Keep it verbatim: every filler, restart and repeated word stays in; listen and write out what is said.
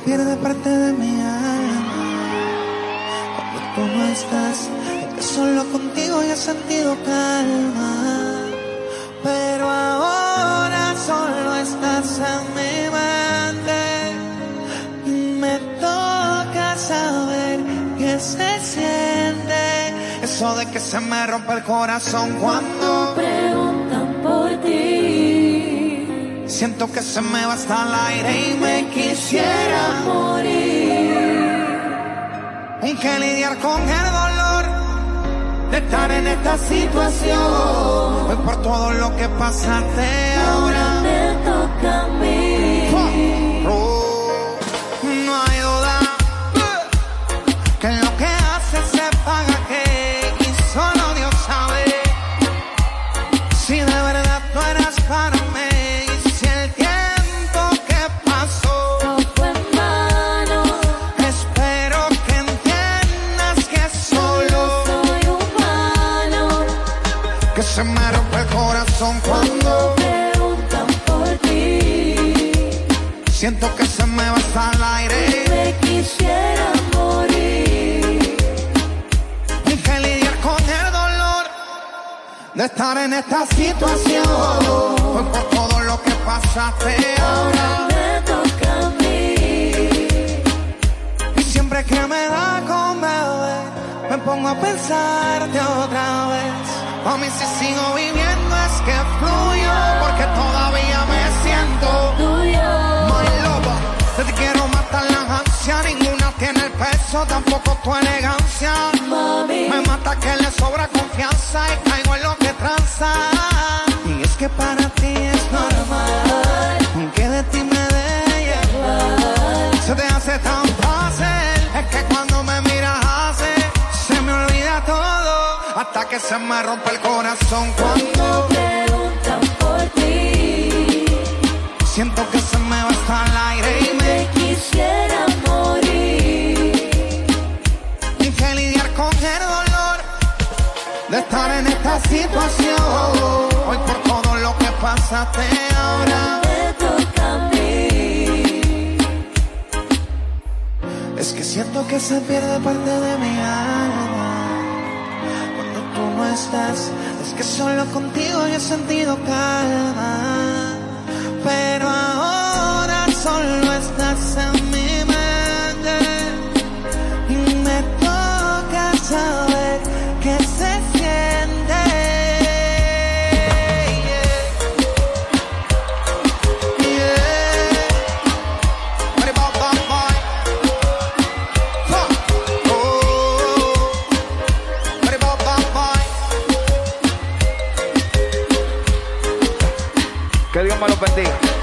pierde parte de mi alma cuando tú no estás. Es que solo contigo yo he sentido calma, pero ahora solo estás en mi mente. Me toca saber qué se siente eso de que se me rompe el corazón cuando preguntan por ti. Siento que se me va hasta el aire y me quisiera morir. Aunque lidiar con el dolor de estar en esta situación, hoy por todo lo que pasaste ahora me toca a mí. Oh, no hay duda que lo que hace se paga, que y solo Dios sabe si de verdad tú eras para mí. Se me rompe el corazón cuando preguntan por ti. Siento que se me va hasta el aire. Me quisiera morir. Y que lidiar con el dolor de estar en esta situación, hoy por todo lo que pasaste ahora me toca a mí. Y siempre que me da con beber me pongo a pensarte otra vez. A mí si sigo viviendo es que fluyo, porque todavía me siento tuyo. My lover, te quiero matar la ansia, ninguna tiene el peso, tampoco tu elegancia. Mami, me mata que le sobra confianza y caigo en lo que tranza. Y es que para ti es normal que de ti me deje llevar. Se te hace tan fácil, es que cuando me miras hace, se me olvida todo. Hasta que se me rompe el corazón cuando preguntan por ti. Siento que se me va hasta el aire y me, me quisiera morir. Y que lidiar con el dolor de estar en esta situación, hoy por todo lo que pasaste ahora me toca a mí. Es que siento que se pierde parte de mi alma tú no estás. Es que solo contigo yo he sentido calma, pero ahora solo estás en mi mente. Y me toca saber qué se siente. Yeah. Yeah. Body bop, bop, boy. Huh. Oh. Body bop, bop, boy. Que Dios me lo bendiga.